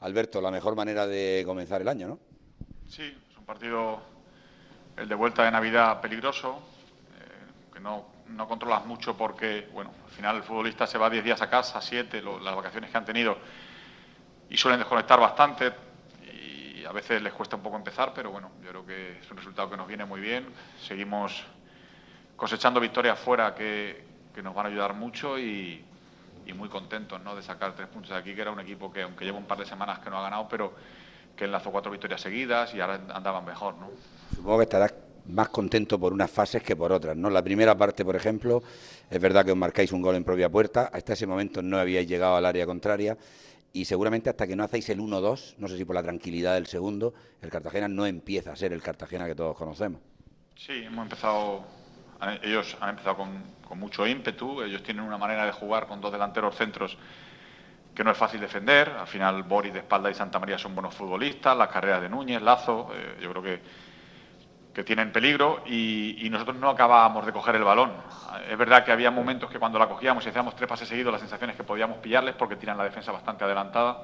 Alberto, la mejor manera de comenzar el año, ¿no? Sí, es un partido, el de vuelta de Navidad, peligroso, que no controlas mucho porque, bueno, al final el futbolista se va 10 días a casa, 7, las vacaciones que han tenido, y suelen desconectar bastante y a veces les cuesta un poco empezar, pero bueno, yo creo que es un resultado que nos viene muy bien. Seguimos cosechando victorias fuera que nos van a ayudar mucho y muy contentos, ¿no?, de sacar 3 puntos de aquí, que era un equipo que, aunque lleva un par de semanas que no ha ganado, pero que enlazó 4 victorias seguidas y ahora andaban mejor, ¿no? Supongo que estarás más contento por unas fases que por otras, ¿no? La primera parte, por ejemplo, es verdad que os marcáis un gol en propia puerta, hasta ese momento no habíais llegado al área contraria y seguramente hasta que no hacéis el 1-2, no sé si por la tranquilidad del segundo, el Cartagena no empieza a ser el Cartagena que todos conocemos. Sí, ellos han empezado con mucho ímpetu, ellos tienen una manera de jugar con 2 delanteros centros que no es fácil defender. Al final Boris de espalda y Santa María son buenos futbolistas, las carreras de Núñez, Lazo, yo creo que tienen peligro y nosotros no acabábamos de coger el balón. Es verdad que había momentos que cuando la cogíamos y hacíamos 3 pases seguidos, la sensación es que podíamos pillarles porque tiran la defensa bastante adelantada,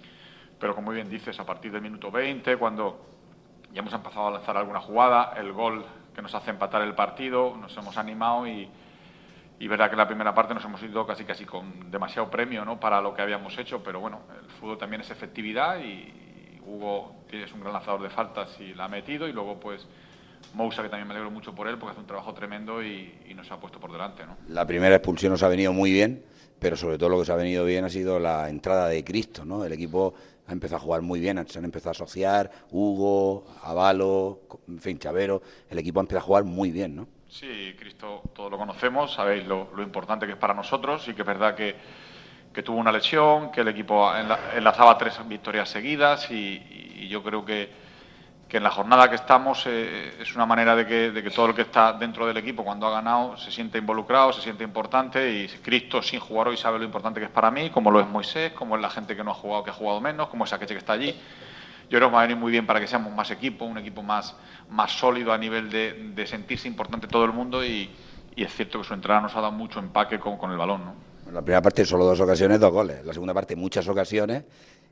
pero como muy bien dices, a partir del minuto 20, cuando ya hemos empezado a lanzar alguna jugada, el gol que nos hace empatar el partido, nos hemos animado y verdad que en la primera parte nos hemos ido casi con demasiado premio, ¿no?, para lo que habíamos hecho, pero bueno, el fútbol también es efectividad y Hugo es un gran lanzador de faltas y la ha metido, y luego pues Moussa, que también me alegro mucho por él porque hace un trabajo tremendo y nos ha puesto por delante, ¿no? La primera expulsión os ha venido muy bien, pero sobre todo lo que os ha venido bien ha sido la entrada de Cristo, ¿no? El equipo ha empezado a jugar muy bien, se han empezado a asociar, Hugo, Avalo, en fin, Chavero, el equipo ha empezado a jugar muy bien, ¿no? Sí, Cristo, todos lo conocemos, sabéis lo importante que es para nosotros, y que es verdad que tuvo una lesión, que el equipo enlazaba 3 victorias seguidas y yo creo que en la jornada que estamos es una manera de que todo el que está dentro del equipo, cuando ha ganado, se siente involucrado, se siente importante, y Cristo, sin jugar hoy, sabe lo importante que es para mí, como lo es Moisés, como es la gente que no ha jugado, que ha jugado menos, como es Akeche, que está allí. Yo creo que va a venir muy bien para que seamos más equipo, un equipo más sólido a nivel de sentirse importante todo el mundo, y es cierto que su entrada nos ha dado mucho empaque con el balón, ¿no? En la primera parte solo 2 ocasiones, 2 goles. En la segunda parte muchas ocasiones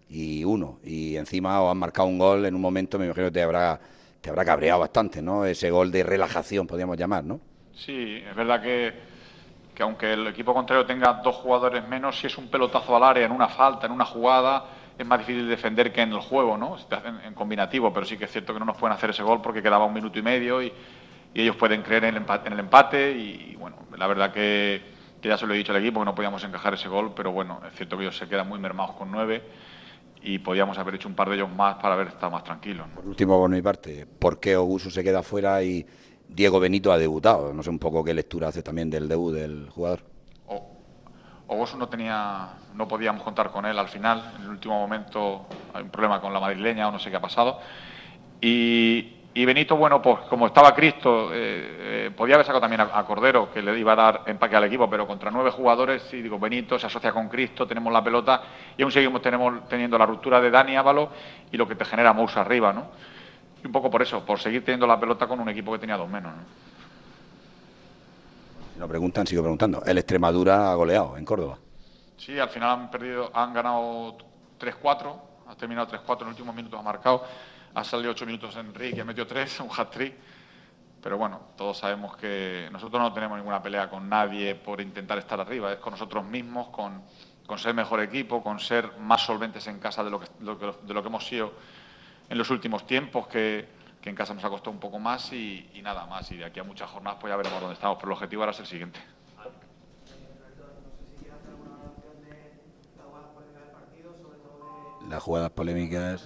y 1. Y encima os han marcado un gol en un momento, me imagino que te habrá cabreado bastante, ¿no? Ese gol de relajación, podríamos llamar, ¿no? Sí, es verdad que aunque el equipo contrario tenga 2 jugadores menos, si es un pelotazo al área en una falta, en una jugada, es más difícil defender que en el juego, ¿no?, en combinativo, pero sí que es cierto que no nos pueden hacer ese gol porque quedaba 1 minuto y medio y ellos pueden creer en el empate y bueno, la verdad que ya se lo he dicho al equipo que no podíamos encajar ese gol, pero bueno, es cierto que ellos se quedan muy mermados con 9 y podíamos haber hecho un par de ellos más para haber estado más tranquilos, ¿no? Por último, por mi parte, ¿por qué Ogusu se queda fuera y Diego Benito ha debutado? No sé un poco qué lectura hace también del debut del jugador. Ogosu no podíamos contar con él al final. En el último momento hay un problema con la madrileña o no sé qué ha pasado. Y Benito, bueno, pues como estaba Cristo, podía haber sacado también a Cordero, que le iba a dar empaque al equipo, pero contra 9 jugadores, y digo, Benito se asocia con Cristo, tenemos la pelota y aún seguimos teniendo la ruptura de Dani Ávalo y lo que te genera Moussa arriba, ¿no? Y un poco por eso, por seguir teniendo la pelota con un equipo que tenía 2 menos, ¿no? Si lo preguntan, sigo preguntando. El Extremadura ha goleado en Córdoba. Sí, al final han ganado 3-4, ha terminado 3-4, en los últimos minutos ha marcado, ha salido 8 minutos Enrique, ha metido 3, un hat-trick, pero bueno, todos sabemos que nosotros no tenemos ninguna pelea con nadie por intentar estar arriba, es con nosotros mismos, con ser mejor equipo, con ser más solventes en casa de lo que hemos sido en los últimos tiempos, que en casa nos ha costado un poco más y nada más, y de aquí a muchas jornadas pues ya veremos dónde estamos, pero el objetivo ahora es el siguiente. Las jugadas polémicas,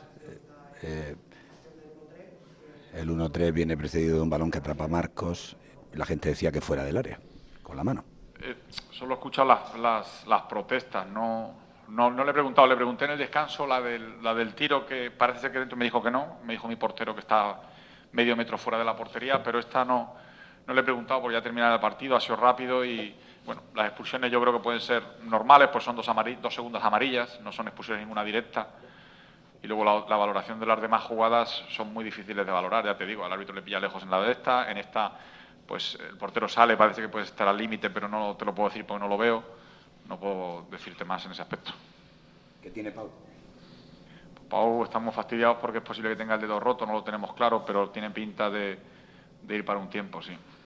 el 1-3 viene precedido de un balón que atrapa a Marcos. La gente decía que fuera del área, con la mano. Solo he escuchado las protestas, no le he preguntado, le pregunté en el descanso la del tiro, que parece ser que dentro me dijo que no, me dijo mi portero que está medio metro fuera de la portería, pero esta no le he preguntado porque ya terminado el partido, ha sido rápido y bueno, las expulsiones yo creo que pueden ser normales, pues son 2 segundas amarillas, no son expulsiones ninguna directa. Y luego la valoración de las demás jugadas son muy difíciles de valorar, ya te digo, al árbitro le pilla lejos en en esta pues el portero sale, parece que puede estar al límite, pero no te lo puedo decir porque no lo veo, no puedo decirte más en ese aspecto. ¿Qué tiene Pau? Pau, estamos fastidiados porque es posible que tenga el dedo roto, no lo tenemos claro, pero tiene pinta de ir para un tiempo, sí.